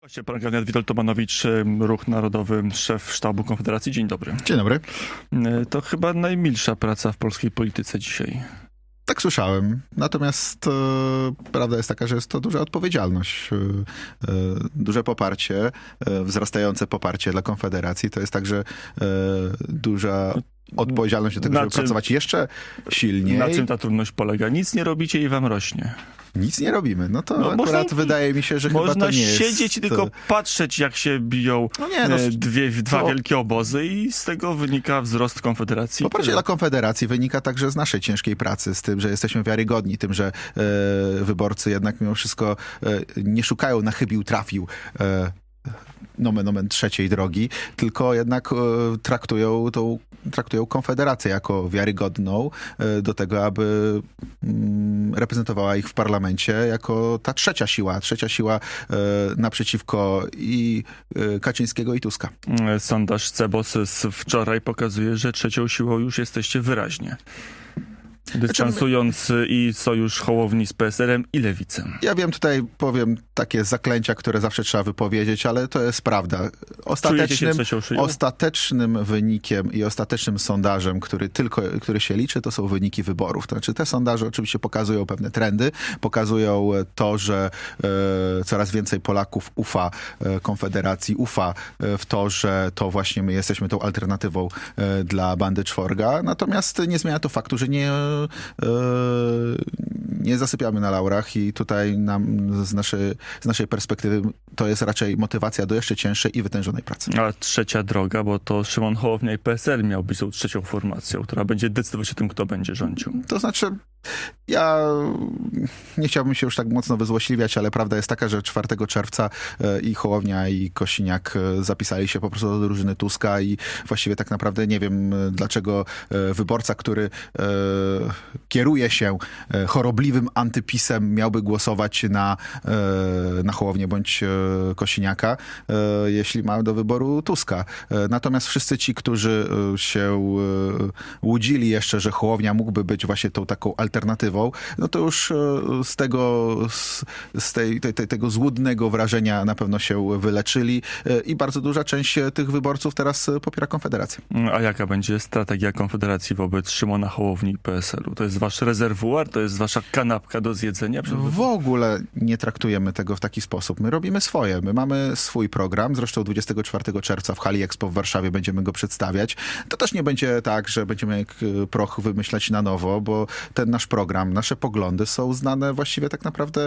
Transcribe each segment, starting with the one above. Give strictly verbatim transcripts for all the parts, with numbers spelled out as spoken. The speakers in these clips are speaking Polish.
Gościem programu Witold Tomanowicz, Ruch Narodowy, szef sztabu Konfederacji. Dzień dobry. Dzień dobry. To chyba najmilsza praca w polskiej polityce dzisiaj. Tak słyszałem. Natomiast e, prawda jest taka, że jest to duża odpowiedzialność, e, e, duże poparcie, e, wzrastające poparcie dla Konfederacji. To jest także e, duża odpowiedzialność do tego, na żeby czym, pracować jeszcze silniej. Na czym ta trudność polega? Nic nie robicie i wam rośnie. Nic nie robimy. No to no, akurat można, wydaje mi się, że chyba to nie jest... Można siedzieć i tylko patrzeć, jak się biją no nie, no, dwie, dwa to... wielkie obozy i z tego wynika wzrost Konfederacji. Poparcie dla Konfederacji wynika także z naszej ciężkiej pracy, z tym, że jesteśmy wiarygodni, tym, że e, wyborcy jednak mimo wszystko e, nie szukają na chybił trafił e, nomen omen trzeciej drogi, tylko jednak e, traktują tą traktują Konfederację jako wiarygodną e, do tego, aby mm, reprezentowała ich w parlamencie jako ta trzecia siła, trzecia siła e, naprzeciwko i e, Kaczyńskiego i Tuska. Sondaż Cebos z wczoraj pokazuje, że trzecią siłą już jesteście wyraźnie. Dystansując i sojusz Hołowni z P S L-em i Lewicą. Ja wiem, tutaj powiem takie zaklęcia, które zawsze trzeba wypowiedzieć, ale to jest prawda. Ostatecznym, ostatecznym wynikiem i ostatecznym sondażem, który tylko, który się liczy, to są wyniki wyborów. To znaczy te sondaże oczywiście pokazują pewne trendy, pokazują to, że e, coraz więcej Polaków ufa e, Konfederacji, ufa e, w to, że to właśnie my jesteśmy tą alternatywą e, dla bandy czworga. Natomiast nie zmienia to faktu, że nie nie zasypiamy na laurach i tutaj nam z naszej, z naszej perspektywy to jest raczej motywacja do jeszcze cięższej i wytężonej pracy. A trzecia droga, bo to Szymon Hołownia i P S L miał być tą trzecią formacją, która będzie decydować o tym, kto będzie rządził. To znaczy, ja nie chciałbym się już tak mocno wyzłośliwiać, ale prawda jest taka, że czwartego czerwca i Hołownia, i Kosiniak zapisali się po prostu do drużyny Tuska i właściwie tak naprawdę nie wiem, dlaczego wyborca, który kieruje się chorobliwym antypisem, miałby głosować na, na Hołownię bądź Kosiniaka, jeśli ma do wyboru Tuska. Natomiast wszyscy ci, którzy się łudzili jeszcze, że Hołownia mógłby być właśnie tą taką alternatywą, no to już z tego, z, z tej, tej, tego złudnego wrażenia na pewno się wyleczyli i bardzo duża część tych wyborców teraz popiera Konfederację. A jaka będzie strategia Konfederacji wobec Szymona Hołowni i P S L-u? To jest wasz rezerwuar? To jest wasza kanapka do zjedzenia? W ogóle nie traktujemy tego w taki sposób. My robimy swoje. My mamy swój program. Zresztą dwudziestego czwartego czerwca w Hali Expo w Warszawie będziemy go przedstawiać. To też nie będzie tak, że będziemy jak proch wymyślać na nowo, bo ten nasz program, nasze poglądy są znane właściwie tak naprawdę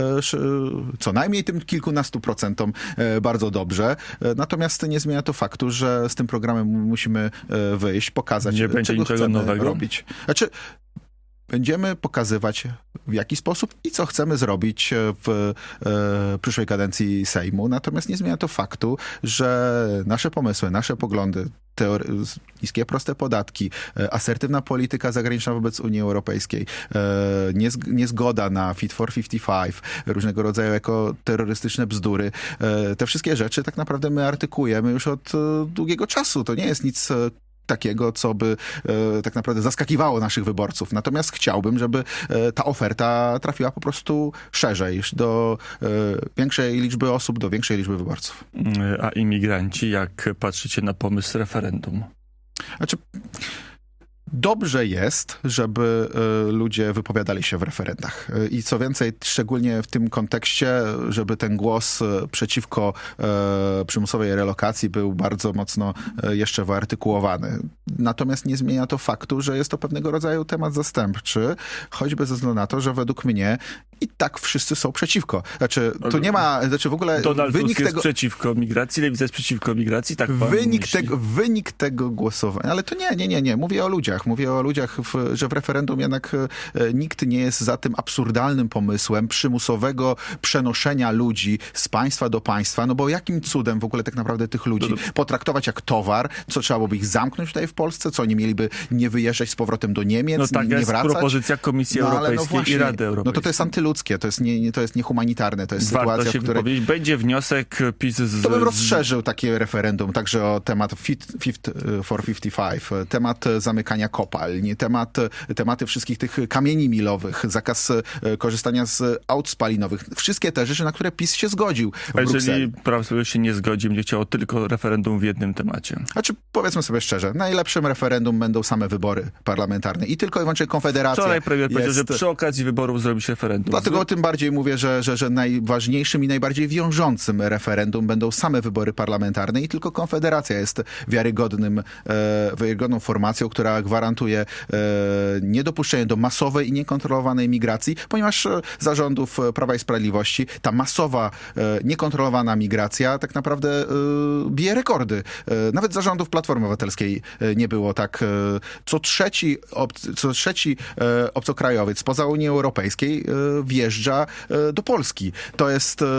co najmniej tym kilkunastu procentom bardzo dobrze. Natomiast nie zmienia to faktu, że z tym programem musimy wyjść, pokazać, nie będzie czego niczego chcemy nowego robić. Znaczy, będziemy pokazywać, w jaki sposób i co chcemy zrobić w e, przyszłej kadencji Sejmu. Natomiast nie zmienia to faktu, że nasze pomysły, nasze poglądy, teory, niskie, proste podatki, e, asertywna polityka zagraniczna wobec Unii Europejskiej, e, niez, niezgoda na Fit for pięćdziesiąt pięć, różnego rodzaju ekoterrorystyczne bzdury. E, te wszystkie rzeczy tak naprawdę my artykułujemy już od e, długiego czasu. To nie jest nic e, takiego, co by e, tak naprawdę zaskakiwało naszych wyborców. Natomiast chciałbym, żeby e, ta oferta trafiła po prostu szerzej, do e, większej liczby osób, do większej liczby wyborców. A imigranci, jak patrzycie na pomysł referendum? Znaczy... Dobrze jest, żeby y, ludzie wypowiadali się w referendach. Y, I co więcej, szczególnie w tym kontekście, żeby ten głos y, przeciwko y, przymusowej relokacji był bardzo mocno y, jeszcze wyartykułowany. Natomiast nie zmienia to faktu, że jest to pewnego rodzaju temat zastępczy, choćby ze względu na to, że według mnie i tak wszyscy są przeciwko. Znaczy, tu nie ma, znaczy w ogóle Donald wynik Tusk tego... jest przeciwko migracji, Lewica jest przeciwko migracji, tak pan wynik tego, wynik tego głosowania, ale to nie, nie, nie, nie. Mówię o ludziach. Mówię o ludziach, w, że w referendum jednak e, nikt nie jest za tym absurdalnym pomysłem przymusowego przenoszenia ludzi z państwa do państwa, no bo jakim cudem w ogóle tak naprawdę tych ludzi to, to... potraktować jak towar, co trzeba byłoby ich zamknąć tutaj w Polsce, co oni mieliby nie wyjeżdżać z powrotem do Niemiec, no tak nie jest wracać? propozycja Komisji no, Europejskiej no właśnie, i Rady Europejskiej. No to to jest antyludzkie. nieludzkie, to jest, nie, nie, to jest niehumanitarne, to jest Warto sytuacja, się w której... wypowiedzieć. Będzie wniosek PiS z... To bym rozszerzył takie referendum także o temat Fit, Fit for pięćdziesiąt pięć, temat zamykania kopalń, temat, tematy wszystkich tych kamieni milowych, zakaz korzystania z aut spalinowych. Wszystkie te rzeczy, na które PiS się zgodził w A jeżeli Brukseli. Prawo i Sprawiedliwość się nie zgodzi, będzie chciało tylko referendum w jednym temacie. Znaczy, powiedzmy sobie szczerze, najlepszym referendum będą same wybory parlamentarne i tylko i wyłącznie Konfederacja Wczoraj premier powiedział, jest... że przy okazji wyborów zrobi się referendum. Dlatego tym bardziej mówię, że, że, że najważniejszym i najbardziej wiążącym referendum będą same wybory parlamentarne i tylko Konfederacja jest wiarygodnym, e, wiarygodną formacją, która gwarantuje e, niedopuszczenie do masowej i niekontrolowanej migracji, ponieważ e, za rządów Prawa i Sprawiedliwości ta masowa, e, niekontrolowana migracja tak naprawdę e, bije rekordy. E, nawet za rządów Platformy Obywatelskiej e, nie było tak. E, co trzeci, ob, co trzeci e, obcokrajowiec spoza Unii Europejskiej e, wjeżdża e, do Polski. To jest... E,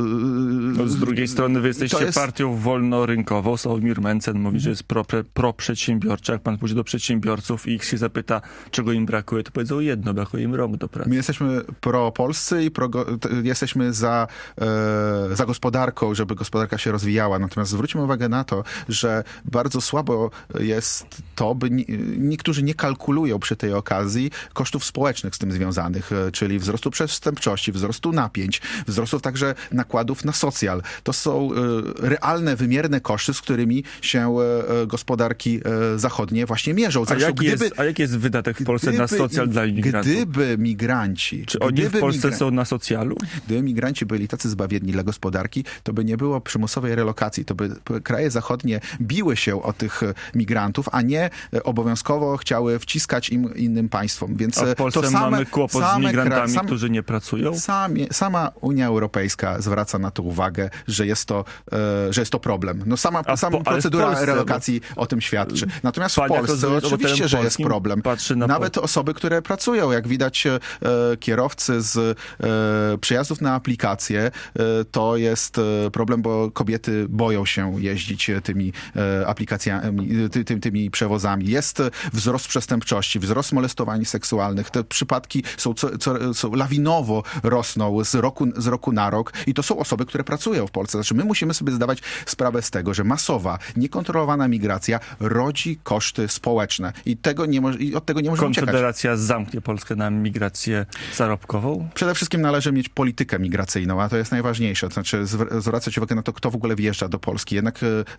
no, z drugiej strony wy jesteście jest... partią wolnorynkową. Sławomir Mencen mówi, że jest pro, pro przedsiębiorcza. Jak pan pójdzie do przedsiębiorców i ich się zapyta, czego im brakuje, to powiedzą jedno, brakuje im rąk do pracy. My jesteśmy pro-polscy i pro, jesteśmy za, e, za gospodarką, żeby gospodarka się rozwijała. Natomiast zwróćmy uwagę na to, że bardzo słabo jest to, by ni, niektórzy nie kalkulują przy tej okazji kosztów społecznych z tym związanych, czyli wzrostu przestępczości, wzrostu napięć, wzrostu także nakładów na socjal. To są e, realne, wymierne koszty, z którymi się e, gospodarki e, zachodnie właśnie mierzą. Zresztą, a, jaki gdyby, jest, a jaki jest wydatek w Polsce gdyby, na socjal dla imigrantów? Gdyby migranci... Czy oni gdyby w Polsce migra- są na socjalu? Gdyby migranci byli tacy zbawienni dla gospodarki, to by nie było przymusowej relokacji. To by kraje zachodnie biły się o tych migrantów, a nie obowiązkowo chciały wciskać im innym państwom. Więc a w Polsce to same, mamy kłopot z migrantami, sam, którzy nie pracują? Sami, sama Unia Europejska zwraca na to uwagę, że jest to, e, że jest to problem. No sama, po, sama procedura Polsce, relokacji o tym świadczy. Natomiast w Pan Polsce oczywiście, że jest problem. Na Nawet po... osoby, które pracują, jak widać e, kierowcy z e, przyjazdów na aplikacje, e, to jest e, problem, bo kobiety boją się jeździć tymi e, aplikacjami, ty, ty, tymi przewozami. Jest wzrost przestępczości, wzrost molestowań seksualnych. Te przypadki są, co, co, są lawinowo rosną z roku, z roku na rok i to są osoby, które pracują w Polsce. Znaczy my musimy sobie zdawać sprawę z tego, że masowa, niekontrolowana migracja rodzi koszty społeczne i, tego nie mo- i od tego nie możemy uciekać. Konfederacja zamknie Polskę na migrację zarobkową? Przede wszystkim należy mieć politykę migracyjną, a to jest najważniejsze. To znaczy zwracać uwagę na to, kto w ogóle wjeżdża do Polski. Jednak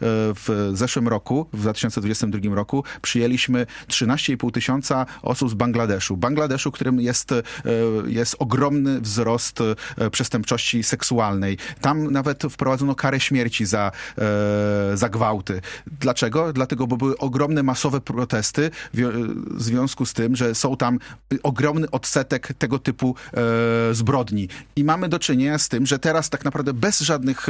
w zeszłym roku, w dwa tysiące dwudziestym drugim roku przyjęliśmy trzynaście i pół tysiąca osób z Bangladeszu. Bangladeszu, którym jest, jest ogromny wzrost przestępczości seksualnej. Tam nawet wprowadzono karę śmierci za, za gwałty. Dlaczego? Dlatego, bo były ogromne, masowe protesty w związku z tym, że są tam ogromny odsetek tego typu zbrodni. I mamy do czynienia z tym, że teraz tak naprawdę bez żadnych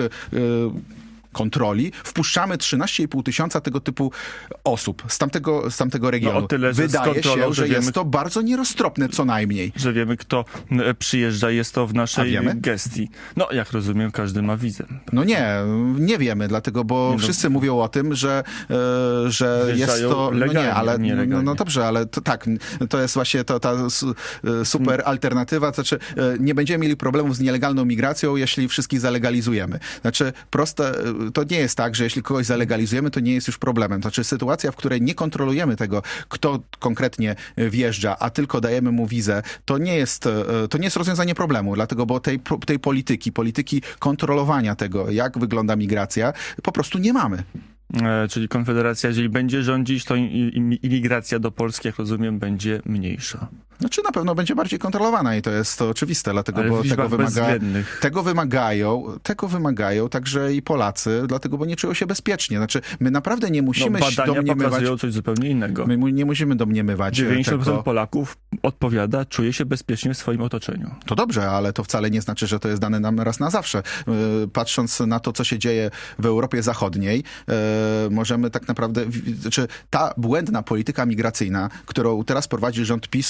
kontroli wpuszczamy trzynaście i pół tysiąca tego typu osób z tamtego, z tamtego regionu. No o tyle, Wydaje się, że, że wiemy, jest to bardzo nieroztropne co najmniej. Że wiemy, kto przyjeżdża, jest to w naszej gestii. No, jak rozumiem, każdy ma wizę. No nie, nie wiemy, dlatego, bo nie wszyscy no, mówią o tym, że, e, że jest to... Legalnie, no nie, ale nie no, no dobrze, ale to, tak, to jest właśnie to, ta super alternatywa, to znaczy nie będziemy mieli problemów z nielegalną migracją, jeśli wszystkich zalegalizujemy. Znaczy proste... To nie jest tak, że jeśli kogoś zalegalizujemy, to nie jest już problemem. To znaczy sytuacja, w której nie kontrolujemy tego, kto konkretnie wjeżdża, a tylko dajemy mu wizę, to nie jest, to nie jest rozwiązanie problemu, dlatego, bo tej, tej polityki, polityki kontrolowania tego, jak wygląda migracja, po prostu nie mamy. E, czyli Konfederacja, jeżeli będzie rządzić, to imigracja do Polski, jak rozumiem, będzie mniejsza. Znaczy na pewno będzie bardziej kontrolowana i to jest to oczywiste, dlatego, ale bo tego, wymaga, bezwiednych. tego wymagają, tego wymagają także i Polacy, dlatego, bo nie czują się bezpiecznie. Znaczy, my naprawdę nie musimy no, badania domniemywać... pokazują coś zupełnie innego. My nie musimy domniemywać dziewięćdziesiąt procent tego... Polaków odpowiada, czuje się bezpiecznie w swoim otoczeniu. To dobrze, ale to wcale nie znaczy, że to jest dane nam raz na zawsze. Patrząc na to, co się dzieje w Europie Zachodniej, możemy tak naprawdę... Znaczy, ta błędna polityka migracyjna, którą teraz prowadzi rząd PiSu i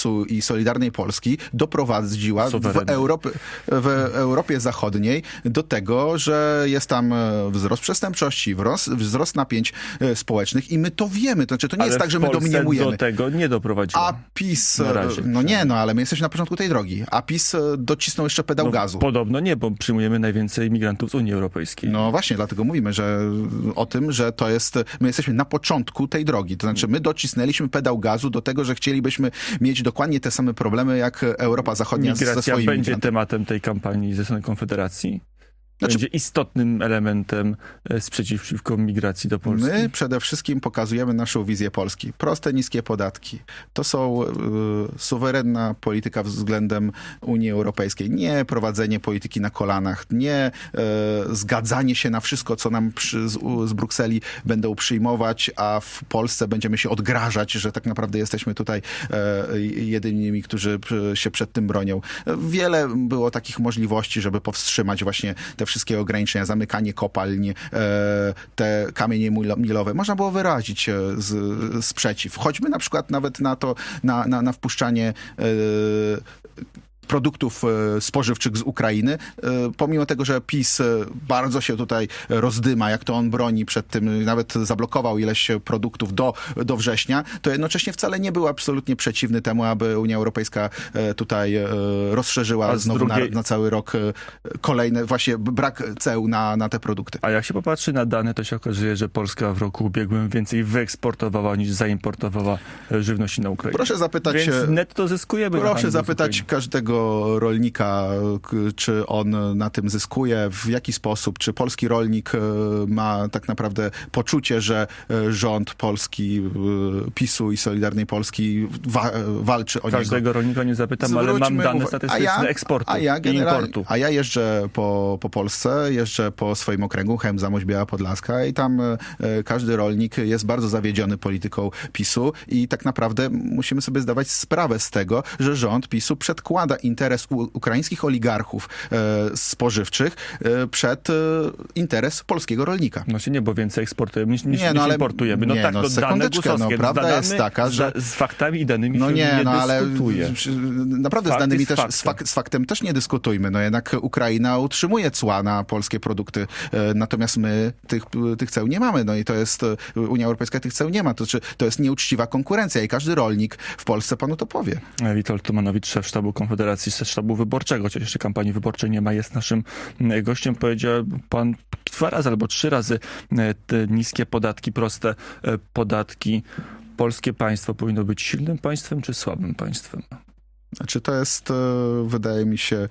Solidarnej Polski doprowadziła w, Europy, w Europie Zachodniej do tego, że jest tam wzrost przestępczości, wzrost, wzrost napięć społecznych i my to wiemy. To znaczy, to nie ale jest tak, że my Polsce domniemujemy. do tego nie doprowadziło. A PiS, razie, no nie, no ale my jesteśmy na początku tej drogi. A PiS docisnął jeszcze pedał no, gazu. Podobno nie, bo przyjmujemy najwięcej migrantów z Unii Europejskiej. No właśnie, dlatego mówimy, że o tym, że to jest, my jesteśmy na początku tej drogi. To znaczy, my docisnęliśmy pedał gazu do tego, że chcielibyśmy mieć dokładnie te same problemy, jak Europa Zachodnia Migracja ze swoimi będzie migrantami. tematem tej kampanii ze strony Konfederacji? Znaczy, będzie istotnym elementem sprzeciw przeciwko migracji do Polski? My przede wszystkim pokazujemy naszą wizję Polski. Proste, niskie podatki. To są y, suwerenna polityka względem Unii Europejskiej. Nie prowadzenie polityki na kolanach. Nie y, zgadzanie się na wszystko, co nam przy, z, z będą przyjmować, a w Polsce będziemy się odgrażać, że tak naprawdę jesteśmy tutaj y, jedynymi, którzy się przed tym bronią. Wiele było takich możliwości, żeby powstrzymać właśnie te wszystkie ograniczenia, zamykanie kopalń, te kamienie milowe. Można było wyrazić z, sprzeciw. Choćby na przykład nawet na to, na, na, na wpuszczanie produktów spożywczych z Ukrainy, pomimo tego, że PiS bardzo się tutaj rozdyma, jak to on broni przed tym, nawet zablokował ileś produktów do, do września, to jednocześnie wcale nie był absolutnie przeciwny temu, aby Unia Europejska tutaj rozszerzyła znowu drugiej... na, na cały rok kolejne, właśnie brak ceł na, na te produkty. A jak się popatrzy na dane, to się okazuje, że Polska w roku ubiegłym więcej wyeksportowała niż zaimportowała żywności na Ukrainę. Proszę zapytać... Więc netto zyskujemy. Proszę zapytać każdego rolnika, czy on na tym zyskuje, w jaki sposób, czy polski rolnik ma tak naprawdę poczucie, że rząd polski, PiSu i Solidarnej Polski wa walczy o Każdego niego. rolnika nie zapytam, Zwróćmy ale mam dane statystyczne ja, eksportu a ja i importu. A ja jeżdżę po, po Polsce, jeżdżę po swoim okręgu, Chełm-Zamość, Biała Podlaska i tam e, każdy rolnik jest bardzo zawiedziony polityką PiSu i tak naprawdę musimy sobie zdawać sprawę z tego, że rząd PiSu przedkłada interes u, ukraińskich oligarchów e, spożywczych e, przed e, interes polskiego rolnika. No się nie, bo więcej eksportujemy niż, niż, nie, no, ale, importujemy. No nie, tak, no, to dane no, prawda z, jest taka, że... Z, z faktami i danymi no się nie, nie no, ale dyskutuje. Naprawdę Fakt z danymi też, faktem. z, fak, z faktem też nie dyskutujmy. No jednak Ukraina utrzymuje cła na polskie produkty, e, natomiast my tych, tych ceł nie mamy. No i to jest, Unia Europejska tych ceł nie ma. To, znaczy, to jest nieuczciwa konkurencja i każdy rolnik w Polsce panu to powie. Witold Tumanowicz, szef sztabu Konfederacji, szef sztabu wyborczego, chociaż jeszcze kampanii wyborczej nie ma, jest naszym gościem. Powiedział pan dwa razy albo trzy razy te niskie podatki, proste podatki. Polskie państwo powinno być silnym państwem czy słabym państwem? Znaczy to jest, wydaje mi się,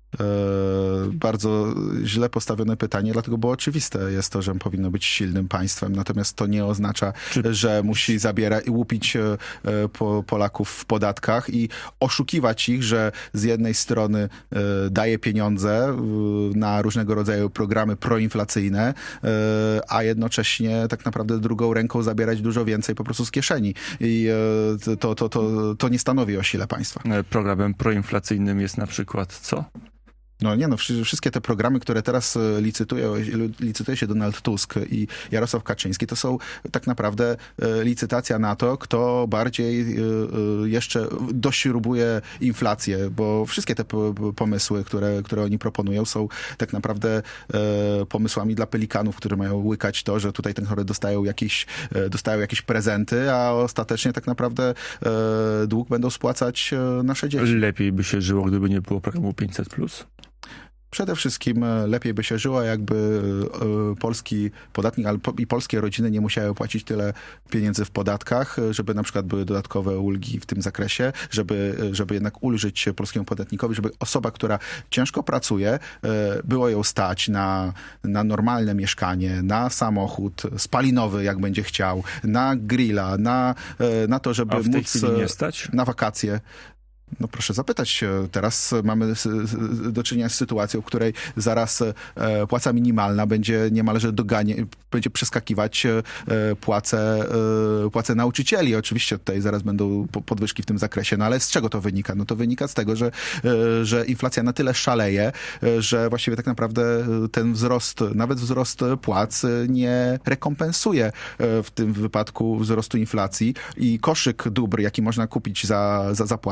bardzo źle postawione pytanie, dlatego było oczywiste jest to, że powinno być silnym państwem, natomiast to nie oznacza, Czy... że musi zabierać i łupić po Polaków w podatkach i oszukiwać ich, że z jednej strony daje pieniądze na różnego rodzaju programy proinflacyjne, a jednocześnie tak naprawdę drugą ręką zabierać dużo więcej po prostu z kieszeni. I to, to, to, to nie stanowi o sile państwa. Programem proinflacyjnym jest na przykład co? No nie no, wszystkie te programy, które teraz licytują, licytuje się Donald Tusk i Jarosław Kaczyński, to są tak naprawdę licytacja na to, kto bardziej jeszcze dośrubuje inflację, bo wszystkie te pomysły, które, które oni proponują, są tak naprawdę pomysłami dla pelikanów, które mają łykać to, że tutaj ten chory dostają jakieś, dostają jakieś prezenty, a ostatecznie tak naprawdę dług będą spłacać nasze dzieci. Lepiej by się żyło, gdyby nie było programu pięćset plus? Przede wszystkim lepiej by się żyło, jakby polski podatnik i polskie rodziny nie musiały płacić tyle pieniędzy w podatkach, żeby na przykład były dodatkowe ulgi w tym zakresie, żeby, żeby jednak ulżyć polskiemu podatnikowi, żeby osoba, która ciężko pracuje, było ją stać na, na normalne mieszkanie, na samochód spalinowy, jak będzie chciał, na grilla, na, na to, żeby A w tej móc chwili nie stać? Na wakacje. No proszę zapytać, teraz mamy do czynienia z sytuacją, w której zaraz płaca minimalna będzie niemalże doganie, będzie przeskakiwać płace, płace nauczycieli. Oczywiście tutaj zaraz będą podwyżki w tym zakresie, no ale z czego to wynika? No to wynika z tego, że, że inflacja na tyle szaleje, że właściwie tak naprawdę ten wzrost, nawet wzrost płac nie rekompensuje w tym wypadku wzrostu inflacji i koszyk dóbr, jaki można kupić za, za, za płacę, ciągle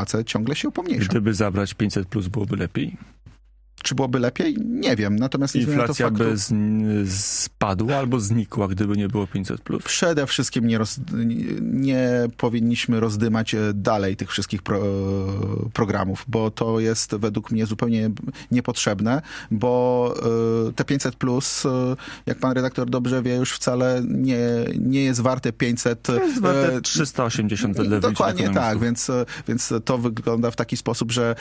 nagle się pomniejszą. Gdyby zabrać pięćset plus, byłoby lepiej? Czy byłoby lepiej? Nie wiem. Natomiast nie zmienia to Inflacja faktu, by z, spadła albo znikła, gdyby nie było pięćset plus? Przede wszystkim nie, roz, nie powinniśmy rozdymać dalej tych wszystkich pro, programów, bo to jest według mnie zupełnie niepotrzebne, bo te pięćset plus, jak pan redaktor dobrze wie, już wcale nie, nie jest warte pięćset. To jest warte trzysta osiemdziesiąt wedle Dokładnie tak, więc, więc to wygląda w taki sposób, że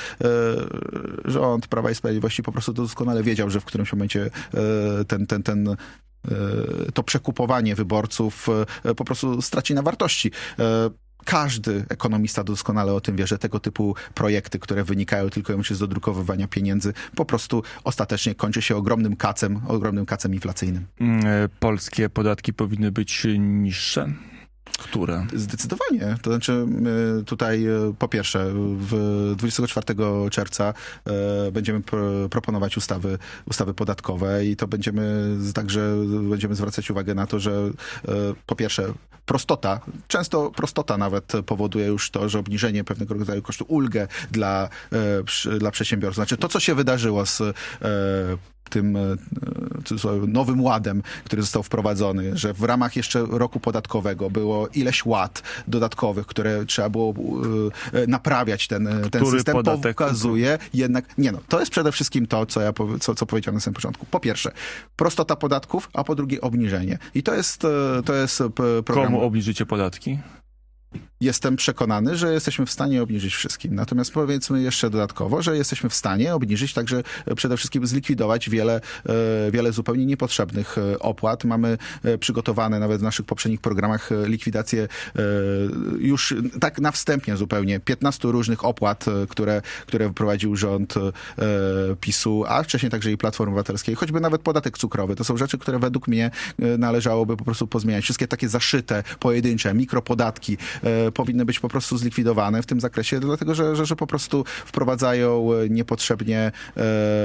rząd Prawa i Sprawiedliwości po prostu doskonale wiedział, że w którymś momencie ten, ten, ten to przekupowanie wyborców po prostu straci na wartości. Każdy ekonomista doskonale o tym wie, że tego typu projekty, które wynikają tylko i wyłącznie z dodrukowywania pieniędzy, po prostu ostatecznie kończy się ogromnym kacem, ogromnym kacem inflacyjnym. Polskie podatki powinny być niższe? Które? Zdecydowanie. To znaczy tutaj po pierwsze w dwudziestego czwartego czerwca będziemy proponować ustawy, ustawy podatkowe i to będziemy także będziemy zwracać uwagę na to, że po pierwsze prostota, często prostota nawet powoduje już to, że obniżenie pewnego rodzaju kosztu, ulgę dla, dla przedsiębiorców. Znaczy to, co się wydarzyło z tym nowym ładem, który został wprowadzony, że w ramach jeszcze roku podatkowego było ileś łat dodatkowych, które trzeba było naprawiać ten, ten system, podatek pokazuje jednak, nie no, to jest przede wszystkim to, co ja co, co powiedziałem na samym początku. Po pierwsze, prostota podatków, a po drugie obniżenie. I to jest, to jest program... Komu obniżycie podatki? Jestem przekonany, że jesteśmy w stanie obniżyć wszystkim. Natomiast powiedzmy jeszcze dodatkowo, że jesteśmy w stanie obniżyć także przede wszystkim zlikwidować wiele, wiele zupełnie niepotrzebnych opłat. Mamy przygotowane nawet w naszych poprzednich programach likwidację już tak na wstępnie zupełnie piętnastu różnych opłat, które, które wprowadził rząd PiSu, a wcześniej także i Platformy Obywatelskiej. Choćby nawet podatek cukrowy. To są rzeczy, które według mnie należałoby po prostu pozmieniać. Wszystkie takie zaszyte, pojedyncze, mikropodatki powinny być po prostu zlikwidowane w tym zakresie, dlatego że, że, że po prostu wprowadzają niepotrzebnie e,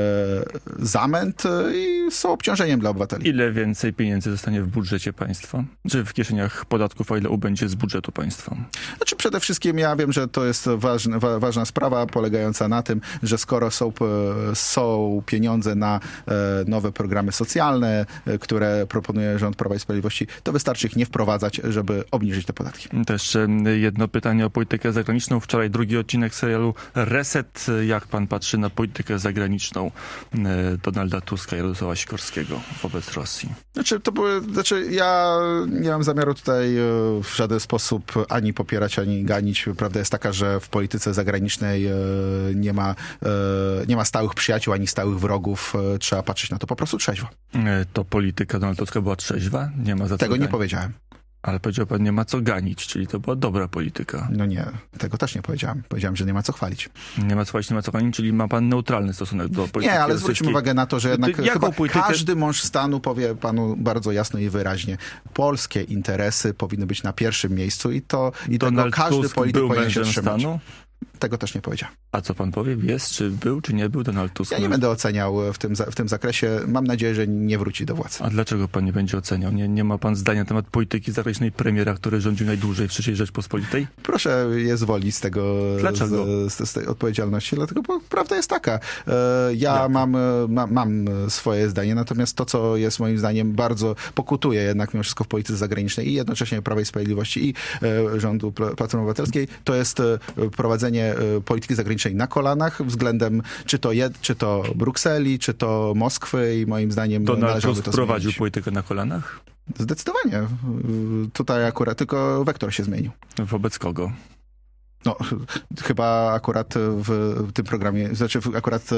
zamęt i są obciążeniem dla obywateli. Ile więcej pieniędzy zostanie w budżecie państwa? Czy w kieszeniach podatków, a ile ubędzie z budżetu państwa? Znaczy przede wszystkim ja wiem, że to jest ważne, wa, ważna sprawa polegająca na tym, że skoro są, są pieniądze na e, nowe programy socjalne, e, które proponuje rząd Prawa i Sprawiedliwości, to wystarczy ich nie wprowadzać, żeby obniżyć te podatki. Też jedno pytanie o politykę zagraniczną. Wczoraj drugi odcinek serialu Reset. Jak pan patrzy na politykę zagraniczną Donalda Tuska i Jarosława Sikorskiego wobec Rosji? Znaczy, to były, znaczy ja nie mam zamiaru tutaj w żaden sposób ani popierać, ani ganić. Prawda jest taka, że w polityce zagranicznej nie ma, nie ma stałych przyjaciół, ani stałych wrogów. Trzeba patrzeć na to po prostu trzeźwo. To polityka Donalda Tuska była trzeźwa? Nie ma za co Tego nie ganić. powiedziałem. Ale powiedział pan, nie ma co ganić, czyli to była dobra polityka. No nie, tego też nie powiedziałem. Powiedziałem, że nie ma co chwalić. Nie ma co chwalić, nie ma co ganić, czyli ma pan neutralny stosunek do polityki Nie, ale rosyjskiej. zwróćmy uwagę na to, że jednak Jaką chyba politykę... każdy mąż stanu powie panu bardzo jasno i wyraźnie. Polskie interesy powinny być na pierwszym miejscu i to i tego każdy Tusk polityk był powinien się mężem trzymać. stanu? Tego też nie powiedziałem. A co pan powie? Jest, czy był, czy nie był Donald Tusk? Ja nie będę oceniał w tym, w tym zakresie. Mam nadzieję, że nie wróci do władzy. A dlaczego pan nie będzie oceniał? Nie, nie ma pan zdania na temat polityki zagranicznej premiera, który rządził najdłużej w trzeciej Rzeczpospolitej? Proszę je zwolnić z tego, Dlaczego? Z, z, z tej odpowiedzialności, dlatego bo prawda jest taka. Ja Jak? mam, ma, mam swoje zdanie, natomiast to, co jest moim zdaniem bardzo pokutuje jednak mimo wszystko w polityce zagranicznej i jednocześnie Prawa i Sprawiedliwości i rządu Platformy Obywatelskiej, to jest prowadzenie polityki zagranicznej na kolanach względem czy to, jed, czy to Brukseli, czy to Moskwy i moim zdaniem Donald należałoby Tusk to prowadził zmienić. politykę na kolanach? Zdecydowanie. Tutaj akurat tylko wektor się zmienił. Wobec kogo? No, chyba akurat w tym programie, znaczy akurat e,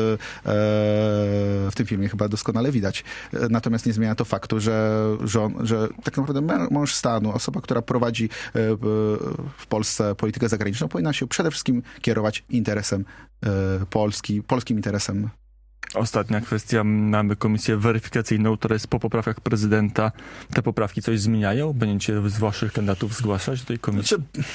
w tym filmie chyba doskonale widać. Natomiast nie zmienia to faktu, że, żon, że tak naprawdę mąż stanu, osoba, która prowadzi w Polsce politykę zagraniczną, powinna się przede wszystkim kierować interesem Polski, polskim interesem. Ostatnia kwestia. Mamy komisję weryfikacyjną, która jest po poprawkach prezydenta. Te poprawki coś zmieniają? Będziecie z waszych kandydatów zgłaszać do tej komisji? Znaczy,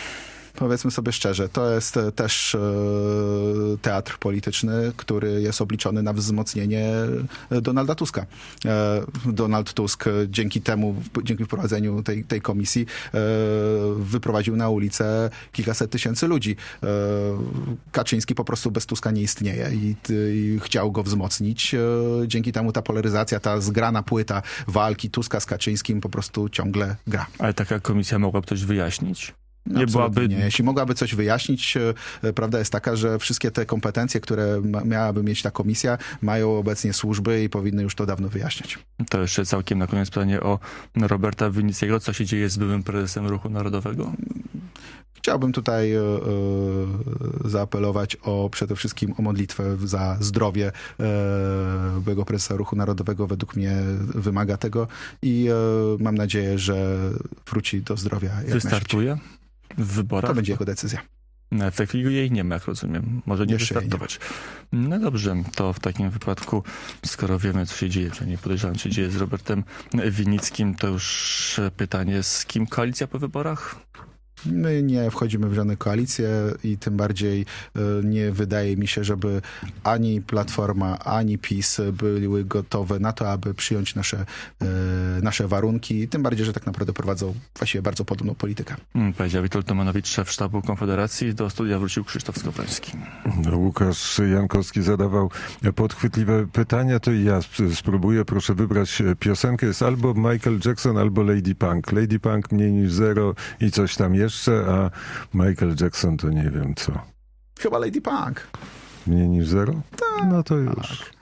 powiedzmy sobie szczerze, to jest też teatr polityczny, który jest obliczony na wzmocnienie Donalda Tuska. Donald Tusk dzięki temu, dzięki wprowadzeniu tej, tej komisji wyprowadził na ulicę kilkaset tysięcy ludzi. Kaczyński po prostu bez Tuska nie istnieje i, i chciał go wzmocnić. Dzięki temu ta polaryzacja, ta zgrana płyta walki Tuska z Kaczyńskim po prostu ciągle gra. Ale taka komisja mogłaby coś wyjaśnić? No, nie byłaby... nie. Jeśli mogłaby coś wyjaśnić, prawda jest taka, że wszystkie te kompetencje, które ma, miałaby mieć ta komisja, mają obecnie służby i powinny już to dawno wyjaśniać. To jeszcze całkiem na koniec pytanie o Roberta Winnickiego. Co się dzieje z byłym prezesem Ruchu Narodowego? Chciałbym tutaj e, zaapelować o przede wszystkim o modlitwę za zdrowie e, byłego prezesa Ruchu Narodowego. Według mnie wymaga tego i e, mam nadzieję, że wróci do zdrowia jak najszybciej. Wystartuje w wyborach? To będzie jego decyzja. W tej chwili jej nie ma, jak rozumiem. Może nie Jeszcze wystartować. Nie no dobrze, to w takim wypadku, skoro wiemy, co się dzieje, czy nie podejrzewam, co się dzieje z Robertem Winnickim, to już pytanie, z kim koalicja po wyborach? My nie wchodzimy w żadne koalicje i tym bardziej nie wydaje mi się, żeby ani Platforma, ani PiS były gotowe na to, aby przyjąć nasze, nasze warunki. Tym bardziej, że tak naprawdę prowadzą właściwie bardzo podobną politykę. Hmm, powiedział Witold Tomanowicz, szef sztabu Konfederacji. Do studia wrócił Krzysztof Skowroński. Łukasz Jankowski zadawał podchwytliwe pytania, to i ja spróbuję. Proszę wybrać piosenkę. Jest albo Michael Jackson, albo Lady Punk. Lady Punk mniej niż zero i coś tam jeszcze. Jeszcze, a Michael Jackson to nie wiem co. Chyba Lady Punk. Mniej niż zero? Tak. No to już.